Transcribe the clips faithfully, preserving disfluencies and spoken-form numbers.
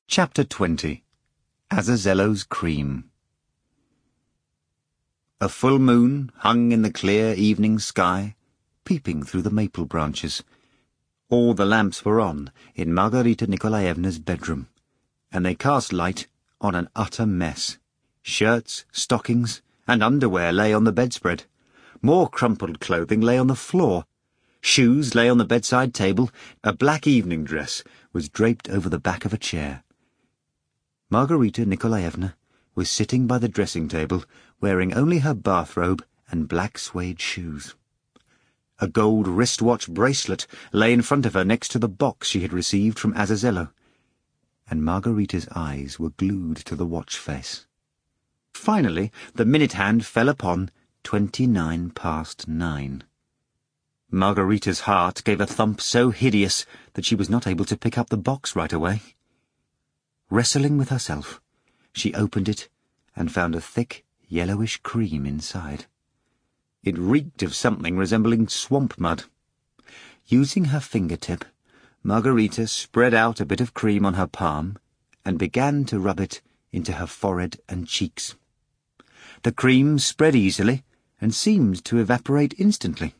Chapter twenty. Azazello's Cream. A full moon hung in the clear evening sky, peeping through the maple branches. All the lamps were on in Margarita Nikolaevna's bedroom, and they cast light on an utter mess. Shirts, stockings, and underwear lay on the bedspread. More crumpled clothing lay on the floor. Shoes lay on the bedside table. A black evening dress was draped over the back of a chair. Margarita Nikolaevna was sitting by the dressing-table, wearing only her bathrobe and black suede shoes. A gold wristwatch bracelet lay in front of her next to the box she had received from Azazello, and Margarita's eyes were glued to the watch face. Finally, the minute hand fell upon twenty-nine past nine. Margarita's heart gave a thump so hideous that she was not able to pick up the box right away. Wrestling with herself, she opened it and found a thick, yellowish cream inside. It reeked of something resembling swamp mud. Using her fingertip, Margarita spread out a bit of cream on her palm and began to rub it into her forehead and cheeks. The cream spread easily and seemed to evaporate instantly.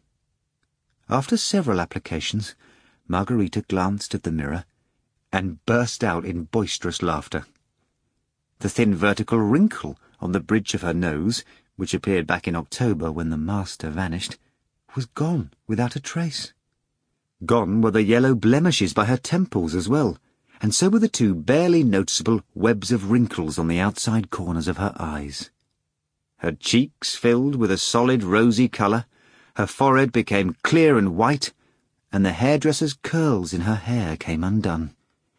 After several applications, Margarita glanced at the mirror and burst out in boisterous laughter. The thin vertical wrinkle on the bridge of her nose, which appeared back in October when the master vanished, was gone without a trace. Gone were the yellow blemishes by her temples as well, and so were the two barely noticeable webs of wrinkles on the outside corners of her eyes. Her cheeks filled with a solid rosy colour, her forehead became clear and white, and the hairdresser's curls in her hair came undone.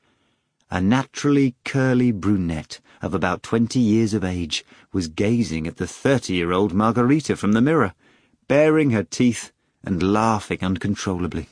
A naturally curly brunette of about twenty years of age was gazing at the thirty-year-old Margarita from the mirror, baring her teeth and laughing uncontrollably.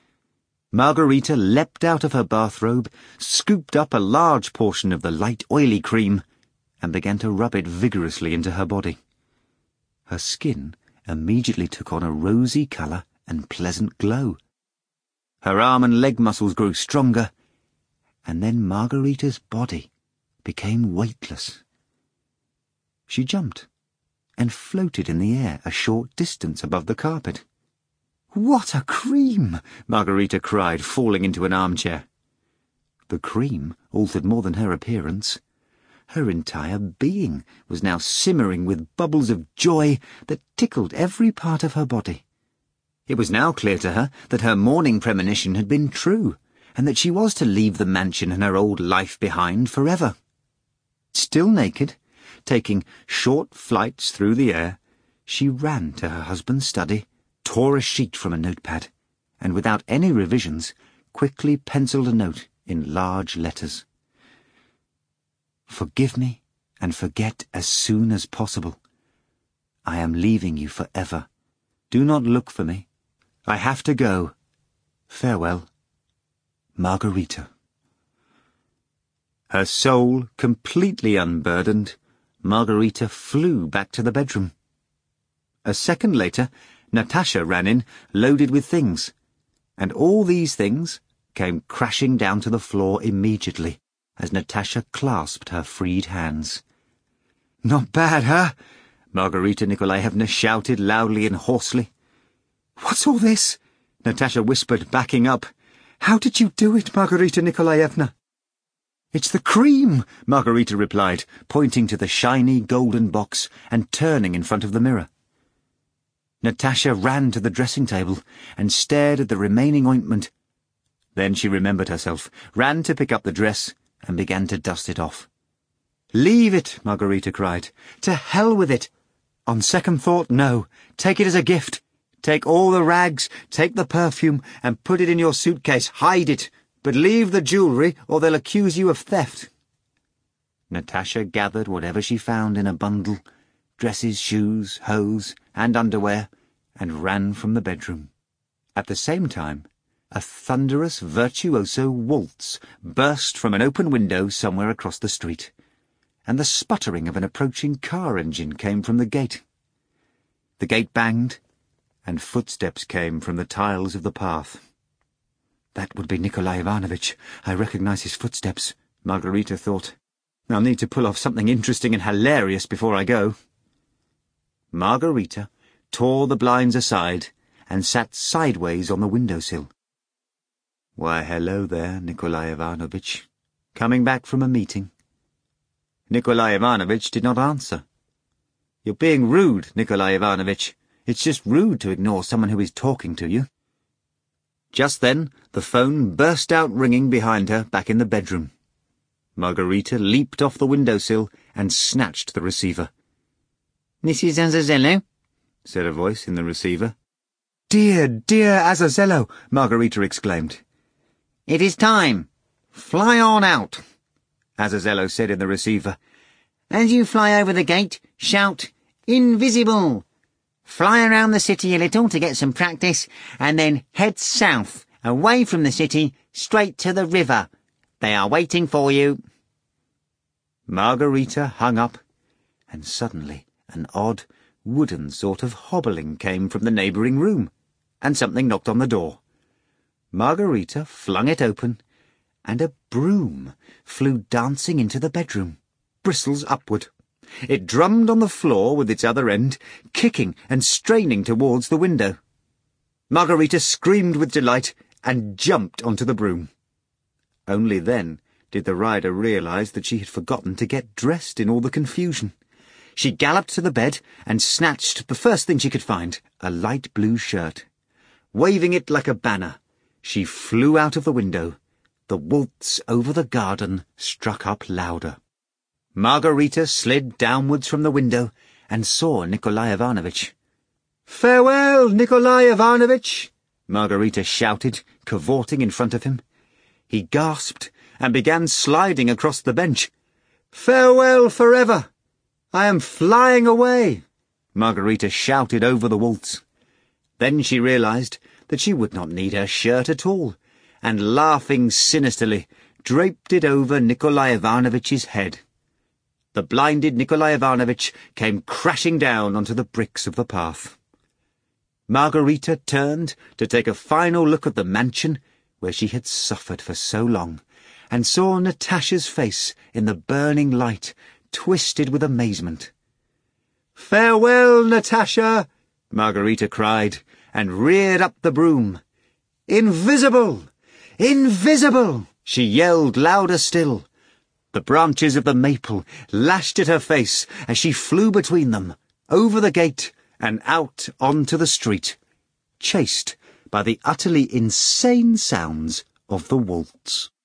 Margarita leapt out of her bathrobe, scooped up a large portion of the light oily cream, and began to rub it vigorously into her body. Her skin immediately took on a rosy colour and pleasant glow. Her arm and leg muscles grew stronger, and then Margarita's body became weightless. She jumped and floated in the air a short distance above the carpet. "What a cream!" Margarita cried, falling into an armchair. The cream altered more than her appearance. Her entire being was now simmering with bubbles of joy that tickled every part of her body. It was now clear to her that her morning premonition had been true, and that she was to leave the mansion and her old life behind forever. Still naked, taking short flights through the air, she ran to her husband's study, tore a sheet from a notepad, and without any revisions, quickly penciled a note in large letters. "Forgive me and forget as soon as possible. I am leaving you forever. Do not look for me. I have to go. Farewell. Margarita." Her soul completely unburdened, Margarita flew back to the bedroom. A second later, Natasha ran in, loaded with things, and all these things came crashing down to the floor immediately as Natasha clasped her freed hands. "Not bad, huh?" Margarita Nikolaevna shouted loudly and hoarsely. "What's all this?" Natasha whispered, backing up. "How did you do it, Margarita Nikolaevna?" "It's the cream," Margarita replied, pointing to the shiny golden box and turning in front of the mirror. Natasha ran to the dressing-table and stared at the remaining ointment. Then she remembered herself, ran to pick up the dress, and began to dust it off. "Leave it," Margarita cried. "To hell with it. On second thought, no. Take it as a gift. Take all the rags, take the perfume, and put it in your suitcase. Hide it. But leave the jewellery, or they'll accuse you of theft." Natasha gathered whatever she found in a bundle, dresses, shoes, hose, and underwear, and ran from the bedroom. At the same time, a thunderous virtuoso waltz burst from an open window somewhere across the street, and the sputtering of an approaching car engine came from the gate. The gate banged, and footsteps came from the tiles of the path. "That would be Nikolai Ivanovitch. I recognize his footsteps," Margarita thought. I'll need to pull off something interesting and hilarious before I go. Margarita tore the blinds aside and sat sideways on the windowsill. Why, hello there, Nikolai Ivanovitch. Coming back from a meeting? Nikolai Ivanovitch did not answer. You're being rude, Nikolai Ivanovitch. It's just rude to ignore someone who is talking to you. Just then, the phone burst out ringing behind her back in the bedroom. Margarita leaped off the windowsill and snatched the receiver. Missus Azazello, said a voice in the receiver. Dear, dear Azazello, Margarita exclaimed. It is time. Fly on out, Azazello said in the receiver. As you fly over the gate, shout, Invisible! Fly around the city a little to get some practice, and then head south, away from the city, straight to the river. They are waiting for you. Margarita hung up, and suddenly an odd, wooden sort of hobbling came from the neighbouring room, and something knocked on the door. Margarita flung it open, and a broom flew dancing into the bedroom, bristles upward. It drummed on the floor with its other end, kicking and straining towards the window. Margarita screamed with delight and jumped onto the broom. Only then did the rider realize that she had forgotten to get dressed in all the confusion. She galloped to the bed and snatched the first thing she could find, a light blue shirt. Waving it like a banner, she flew out of the window. The waltz over the garden struck up louder. Margarita slid downwards from the window and saw Nikolai Ivanovitch. "Farewell, Nikolai Ivanovitch!" Margarita shouted, cavorting in front of him. He gasped and began sliding across the bench. "Farewell forever! I am flying away!" Margarita shouted over the waltz. Then she realized that she would not need her shirt at all, and laughing sinisterly, draped it over Nikolai Ivanovitch's head. The blinded Nikolai Ivanovitch came crashing down onto the bricks of the path. Margarita turned to take a final look at the mansion where she had suffered for so long, and saw Natasha's face in the burning light, twisted with amazement. "Farewell, Natasha!" Margarita cried, and reared up the broom. "Invisible! Invisible!" she yelled louder still. The branches of the maple lashed at her face as she flew between them, over the gate and out onto the street, chased by the utterly insane sounds of the waltz.